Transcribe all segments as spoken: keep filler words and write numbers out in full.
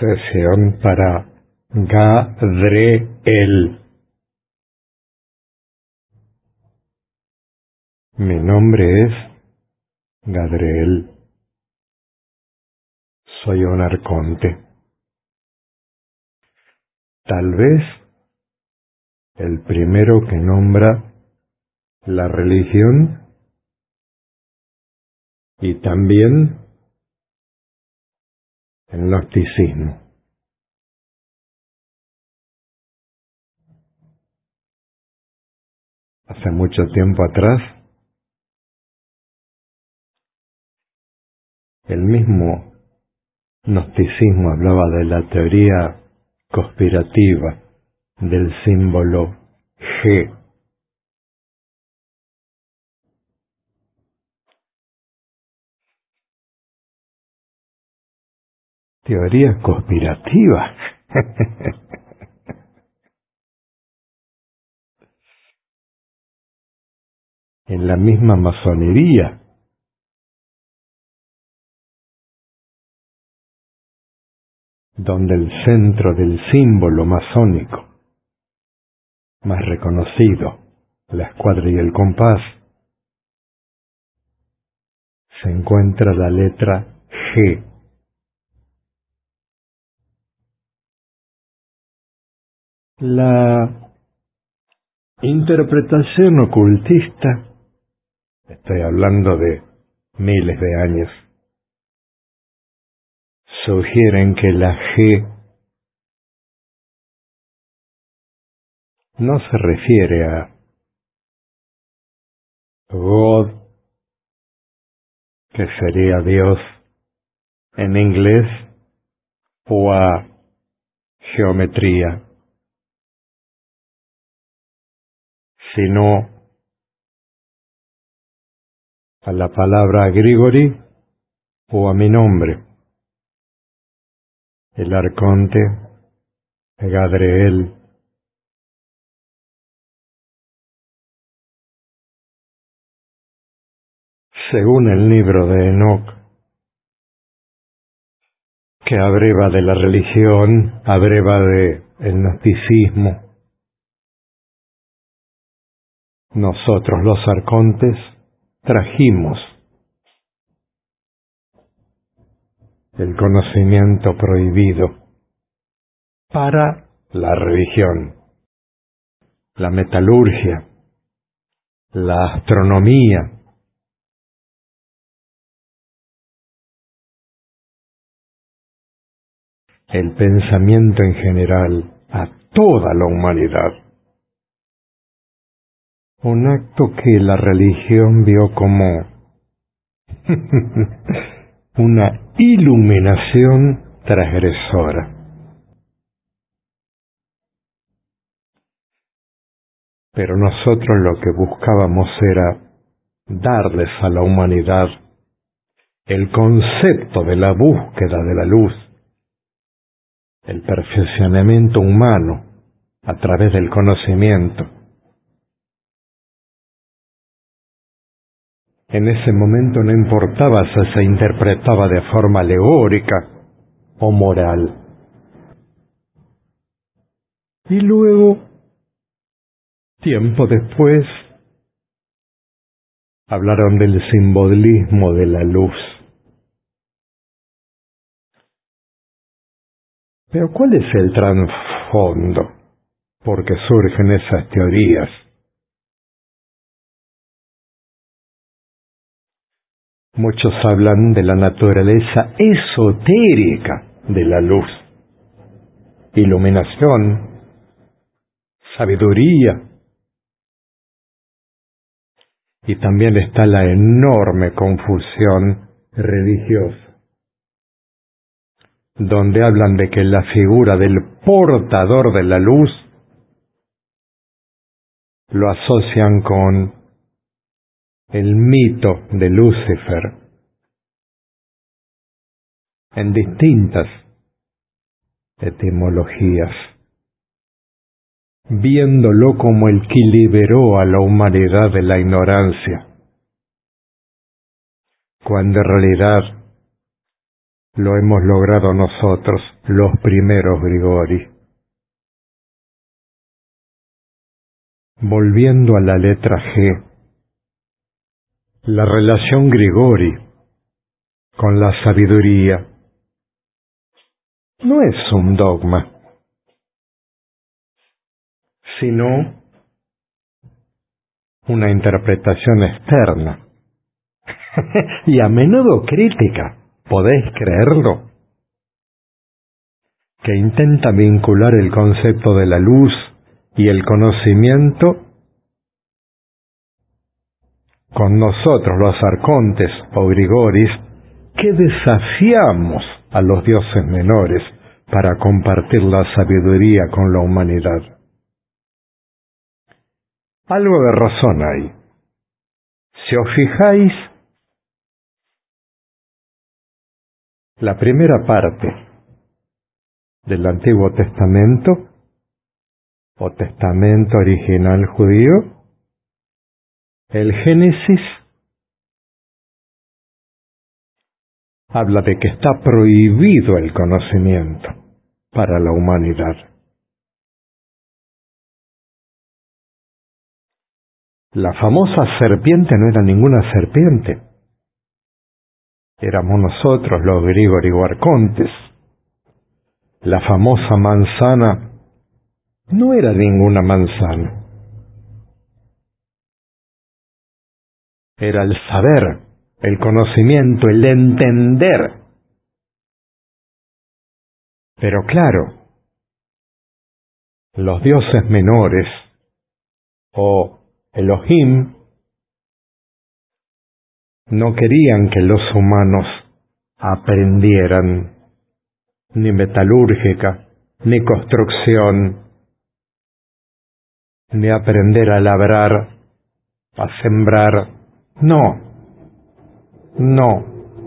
Sesión para Gadreel. Mi nombre es Gadreel. Soy un arconte. Tal vez el primero que nombra la religión y también el gnosticismo. Hace mucho tiempo atrás, el mismo gnosticismo hablaba de la teoría conspirativa del símbolo G. Teoría conspirativa. En la misma masonería. Donde el centro del símbolo masónico más reconocido, la escuadra y el compás, se encuentra la letra G. La interpretación ocultista, estoy hablando de miles de años, sugieren que la G no se refiere a God, que sería Dios en inglés, o a geometría, sino a la palabra Grigori o a mi nombre, el arconte Gadreel. Según el libro de Enoch, que abreva de la religión, abreva de el gnosticismo, nosotros los arcontes trajimos el conocimiento prohibido para la religión, la metalurgia, la astronomía, el pensamiento en general a toda la humanidad. Un acto que la religión vio como una iluminación transgresora. Pero nosotros lo que buscábamos era darles a la humanidad el concepto de la búsqueda de la luz, el perfeccionamiento humano a través del conocimiento. En ese momento no importaba si se interpretaba de forma alegórica o moral. Y luego, tiempo después, hablaron del simbolismo de la luz. Pero ¿cuál es el trasfondo por qué surgen esas teorías? Muchos hablan de la naturaleza esotérica de la luz, iluminación, sabiduría, y también está la enorme confusión religiosa, donde hablan de que la figura del portador de la luz lo asocian con el mito de Lucifer en distintas etimologías, viéndolo como el que liberó a la humanidad de la ignorancia, cuando en realidad lo hemos logrado nosotros, los primeros Grigori. Volviendo a la letra G, la relación Grigori con la sabiduría no es un dogma, sino una interpretación externa y a menudo crítica, ¿podéis creerlo? Que intenta vincular el concepto de la luz y el conocimiento con nosotros, los arcontes o grigoris, que desafiamos a los dioses menores para compartir la sabiduría con la humanidad. Algo de razón hay. Si os fijáis, la primera parte del Antiguo Testamento, o Testamento original judío, el Génesis, habla de que está prohibido el conocimiento para la humanidad. La famosa serpiente no era ninguna serpiente. Éramos nosotros, los Grigori o arcontes. La famosa manzana no era ninguna manzana. Era el saber, el conocimiento, el entender. Pero claro, los dioses menores, o Elohim, no querían que los humanos aprendieran ni metalúrgica, ni construcción, ni aprender a labrar, a sembrar. No, no.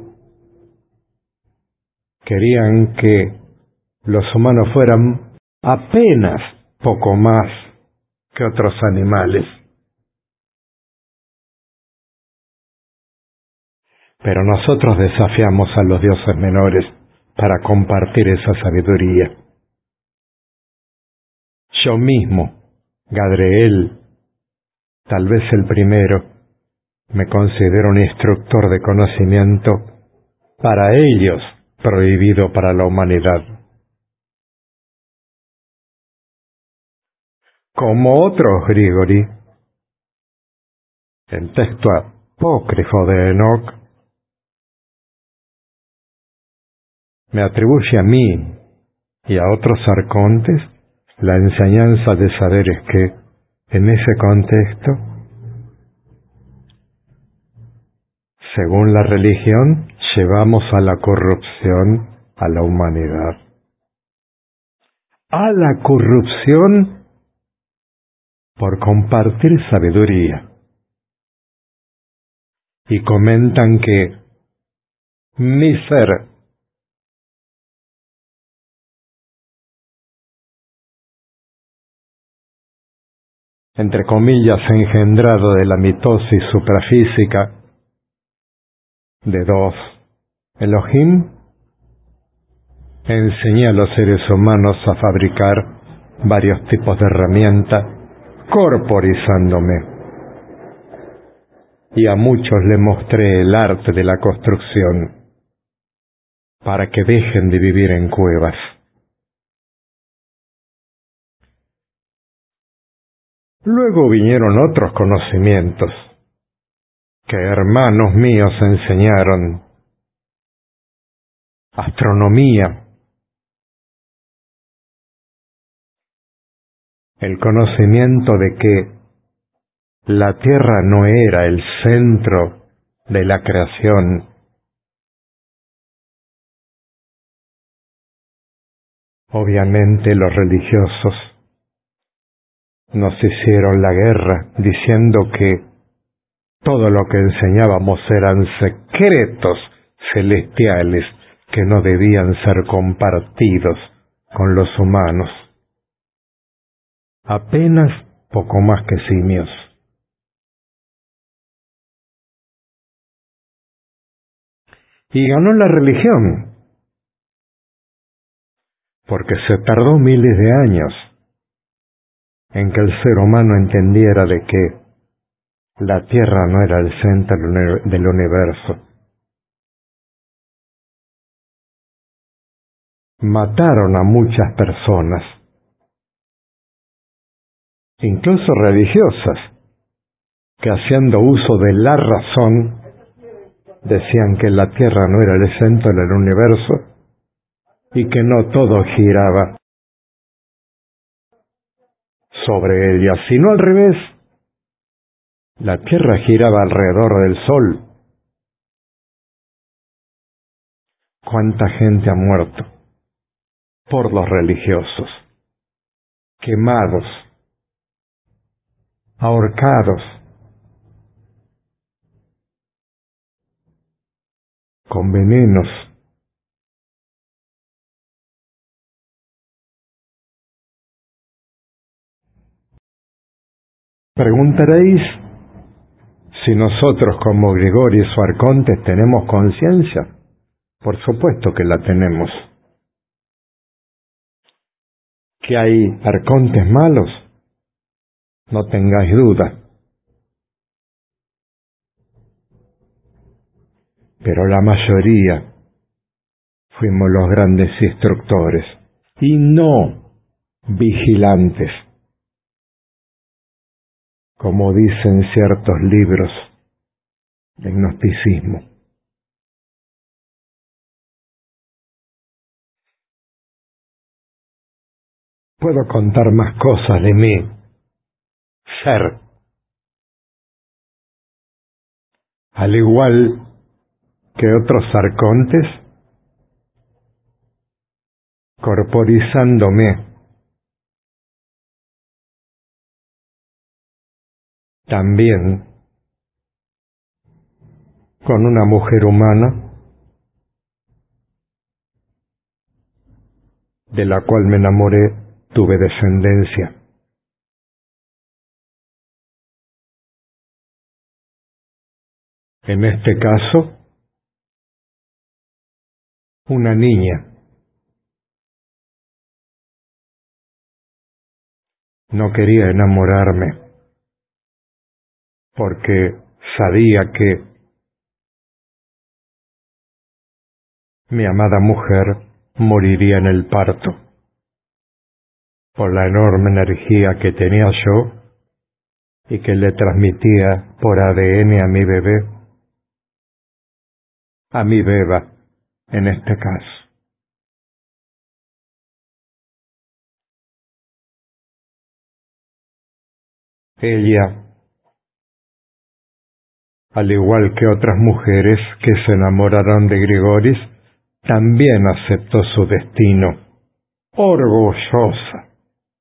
Querían que los humanos fueran apenas poco más que otros animales. Pero nosotros desafiamos a los dioses menores para compartir esa sabiduría. Yo mismo, Gadriel, tal vez el primero, me considero un instructor de conocimiento para ellos prohibido para la humanidad. Como otros Grigori, el texto apócrifo de Enoc me atribuye a mí y a otros arcontes la enseñanza de saberes que, en ese contexto, según la religión, llevamos a la corrupción a la humanidad. A la corrupción por compartir sabiduría. Y comentan que mi ser entre comillas engendrado de la mitosis suprafísica de dos Elohim, enseñé a los seres humanos a fabricar varios tipos de herramientas, corporizándome. Y a muchos les mostré el arte de la construcción, para que dejen de vivir en cuevas. Luego vinieron otros conocimientos, que hermanos míos enseñaron: astronomía, el conocimiento de que la Tierra no era el centro de la creación. Obviamente los religiosos nos hicieron la guerra diciendo que todo lo que enseñábamos eran secretos celestiales que no debían ser compartidos con los humanos. Apenas poco más que simios. Y ganó la religión, porque se tardó miles de años en que el ser humano entendiera de que la Tierra no era el centro del universo. Mataron a muchas personas, incluso religiosas, que haciendo uso de la razón decían que la Tierra no era el centro del universo y que no todo giraba sobre ella, sino al revés. La Tierra giraba alrededor del Sol. ¿Cuánta gente ha muerto por los religiosos? Quemados, ahorcados, con venenos. Preguntaréis si nosotros como Grigorius o Arcontes tenemos conciencia. Por supuesto que la tenemos. ¿Que hay arcontes malos? No tengáis duda. Pero la mayoría fuimos los grandes instructores y no vigilantes, como dicen ciertos libros de gnosticismo. Puedo contar más cosas de mí, ser, al igual que otros arcontes, corporizándome. También con una mujer humana, de la cual me enamoré, tuve descendencia. En este caso, una niña. No quería enamorarme porque sabía que mi amada mujer moriría en el parto por la enorme energía que tenía yo y que le transmitía por A D N a mi bebé, a mi beba en este caso. Ella, al igual que otras mujeres que se enamoraron de Grigoris, también aceptó su destino, orgullosa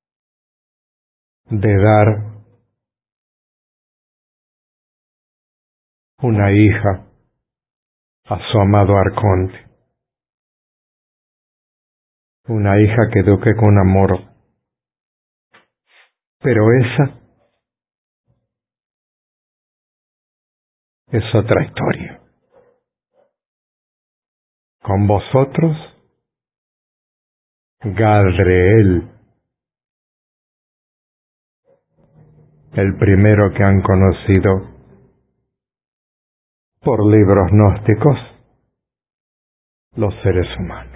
de dar una hija a su amado arconte, una hija que eduqué con amor. Pero esa es otra historia. Con vosotros, Gadriel, el primero que han conocido por libros gnósticos los seres humanos.